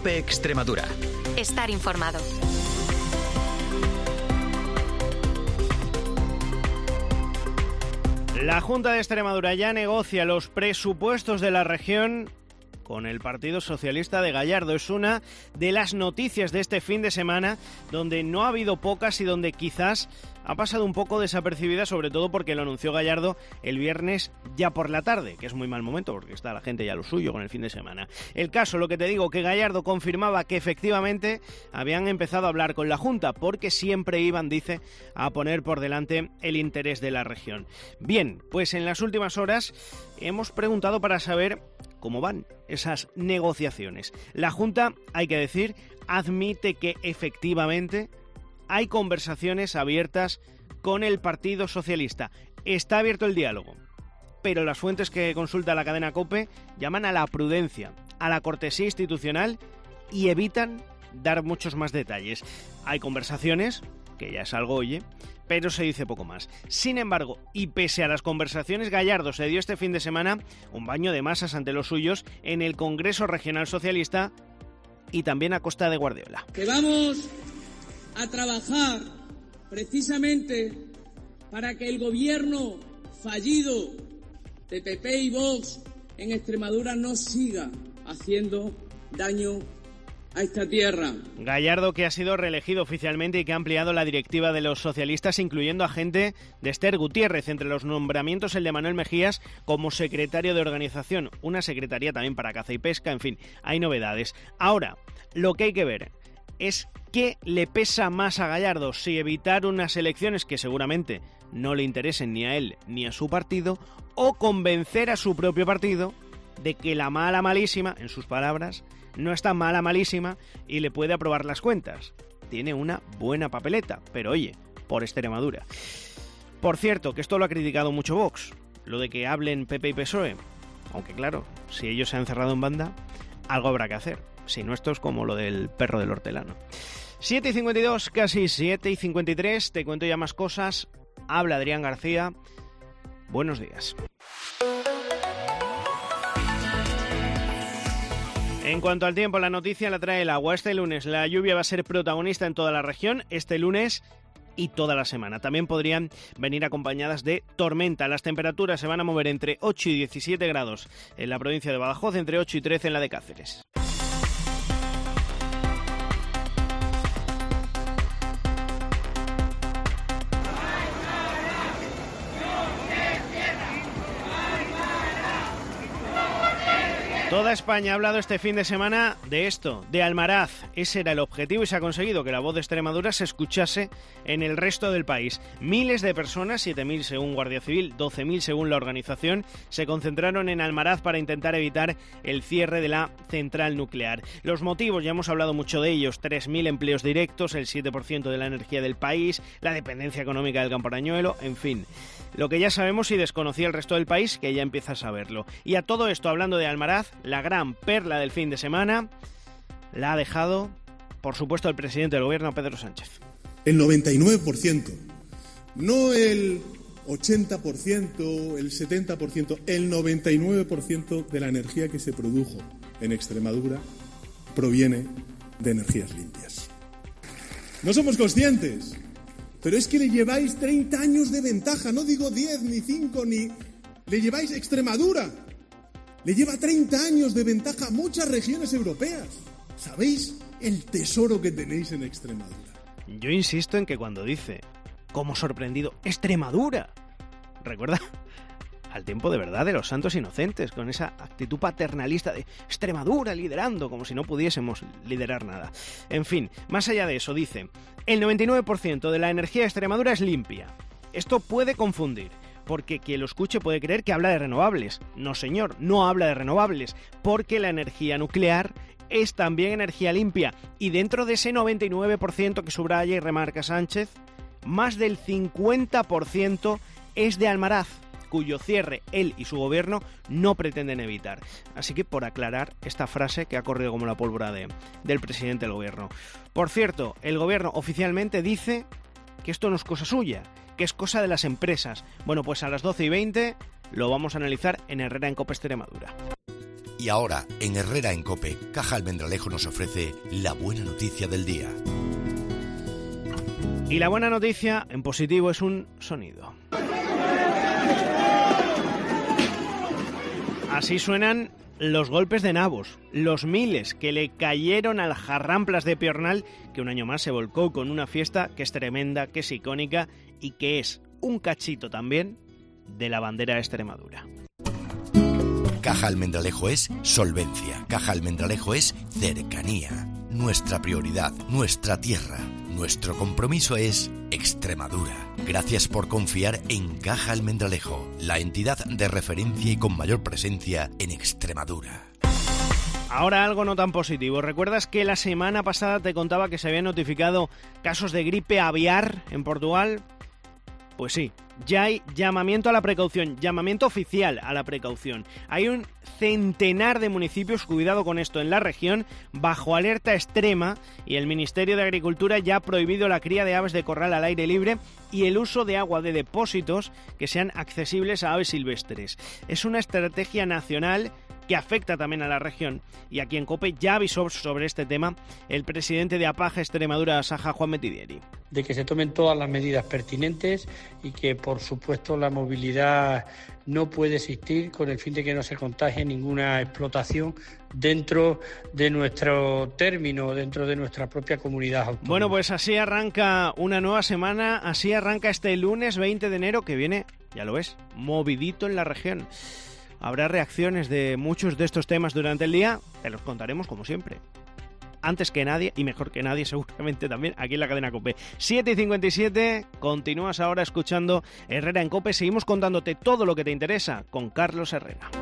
COPE Extremadura. Estar informado. La Junta de Extremadura ya negocia los presupuestos de la región con el Partido Socialista de Gallardo. Es una de las noticias de este fin de semana, donde no ha habido pocas y donde quizás ha pasado un poco desapercibida, sobre todo porque lo anunció Gallardo el viernes ya por la tarde, que es muy mal momento porque está la gente ya a lo suyo con el fin de semana. El caso, lo que te digo, que Gallardo confirmaba que efectivamente habían empezado a hablar con la Junta, porque siempre iban, dice, a poner por delante el interés de la región. Bien, pues en las últimas horas hemos preguntado para saber cómo van esas negociaciones. La Junta, hay que decir, admite que efectivamente hay conversaciones abiertas con el Partido Socialista. Está abierto el diálogo, pero las fuentes que consulta la cadena COPE llaman a la prudencia, a la cortesía institucional y evitan dar muchos más detalles. Hay conversaciones, que ya es algo, oye, pero se dice poco más. Sin embargo, y pese a las conversaciones, Gallardo se dio este fin de semana un baño de masas ante los suyos en el Congreso Regional Socialista y también a costa de Guardiola. Que vamos a trabajar precisamente para que el gobierno fallido de PP y Vox en Extremadura no siga haciendo daño a esta tierra. Gallardo, que ha sido reelegido oficialmente y que ha ampliado la directiva de los socialistas, incluyendo a gente de Esther Gutiérrez. Entre los nombramientos, el de Manuel Mejías como secretario de organización, una secretaría también para caza y pesca, en fin, hay novedades. Ahora, lo que hay que ver es qué le pesa más a Gallardo, si evitar unas elecciones que seguramente no le interesen ni a él ni a su partido, o convencer a su propio partido de que la mala malísima, en sus palabras, no está mala malísima y le puede aprobar las cuentas. Tiene una buena papeleta, pero oye, por Extremadura. Por cierto, que esto lo ha criticado mucho Vox, lo de que hablen PP y PSOE, aunque claro, si ellos se han cerrado en banda, algo habrá que hacer. Si no, esto es como lo del perro del hortelano. 7:52, casi 7:53, te cuento ya más cosas. Habla Adrián García. Buenos días. En cuanto al tiempo, la noticia la trae el agua. Este lunes la lluvia va a ser protagonista en toda la región, este lunes y toda la semana. También podrían venir acompañadas de tormenta. Las temperaturas se van a mover entre 8 y 17 grados en la provincia de Badajoz, entre 8 y 13 en la de Cáceres. Toda España ha hablado este fin de semana de esto, de Almaraz. Ese era el objetivo y se ha conseguido que la voz de Extremadura se escuchase en el resto del país. Miles de personas, 7.000 según Guardia Civil, 12.000 según la organización, se concentraron en Almaraz para intentar evitar el cierre de la central nuclear. Los motivos, ya hemos hablado mucho de ellos: 3.000 empleos directos, el 7% de la energía del país, la dependencia económica del campo arañuelo, en fin. Lo que ya sabemos y desconocía el resto del país, que ya empieza a saberlo. Y a todo esto, hablando de Almaraz, la gran perla del fin de semana la ha dejado, por supuesto, el presidente del gobierno, Pedro Sánchez. El 99%, no el 80%, el 70%, el 99% de la energía que se produjo en Extremadura proviene de energías limpias. No somos conscientes, pero es que le lleváis 30 años de ventaja, no digo 10 ni 5 ni... Le lleváis Extremadura. Le lleva 30 años de ventaja a muchas regiones europeas. ¿Sabéis el tesoro que tenéis en Extremadura? Yo insisto en que cuando dice, como sorprendido, Extremadura, recuerda al tiempo de verdad de los santos inocentes, con esa actitud paternalista de Extremadura liderando, como si no pudiésemos liderar nada. En fin, más allá de eso, dice, el 99% de la energía de Extremadura es limpia. Esto puede confundir, porque quien lo escuche puede creer que habla de renovables. No, señor, no habla de renovables, porque la energía nuclear es también energía limpia. Y dentro de ese 99% que subraya y remarca Sánchez, más del 50% es de Almaraz, cuyo cierre él y su gobierno no pretenden evitar. Así que por aclarar esta frase que ha corrido como la pólvora del presidente del gobierno. Por cierto, el gobierno oficialmente dice que esto no es cosa suya, que es cosa de las empresas. Bueno, pues a las 12:20 lo vamos a analizar en Herrera en COPE Extremadura. Y ahora, en Herrera en COPE, Caja Almendralejo nos ofrece la buena noticia del día. Y la buena noticia, en positivo, es un sonido. Así suenan los golpes de nabos, los miles que le cayeron al Jarramplas de Piornal, que un año más se volcó con una fiesta que es tremenda, que es icónica y que es un cachito también de la bandera de Extremadura. Caja Almendralejo es solvencia. Caja Almendralejo es cercanía. Nuestra prioridad, nuestra tierra. Nuestro compromiso es Extremadura. Gracias por confiar en Caja Almendralejo, la entidad de referencia y con mayor presencia en Extremadura. Ahora algo no tan positivo. ¿Recuerdas que la semana pasada te contaba que se habían notificado casos de gripe aviar en Portugal? Pues sí, ya hay llamamiento a la precaución, llamamiento oficial a la precaución. Hay un centenar de municipios, cuidado con esto, en la región, bajo alerta extrema, y el Ministerio de Agricultura ya ha prohibido la cría de aves de corral al aire libre y el uso de agua de depósitos que sean accesibles a aves silvestres. Es una estrategia nacional que afecta también a la región, y aquí en COPE ya avisó sobre este tema el presidente de APAGE Extremadura Saja, Juan Metidieri. De que se tomen todas las medidas pertinentes y que, por supuesto, la movilidad no puede existir con el fin de que no se contagie ninguna explotación dentro de nuestro término, dentro de nuestra propia comunidad autónoma. Bueno, pues así arranca una nueva semana, así arranca este lunes 20 de enero que viene, ya lo ves, movidito en la región. Habrá reacciones de muchos de estos temas durante el día, te los contaremos como siempre. Antes que nadie, y mejor que nadie seguramente también, aquí en la cadena COPE. 7:57, continúas ahora escuchando Herrera en COPE. Seguimos contándote todo lo que te interesa con Carlos Herrera.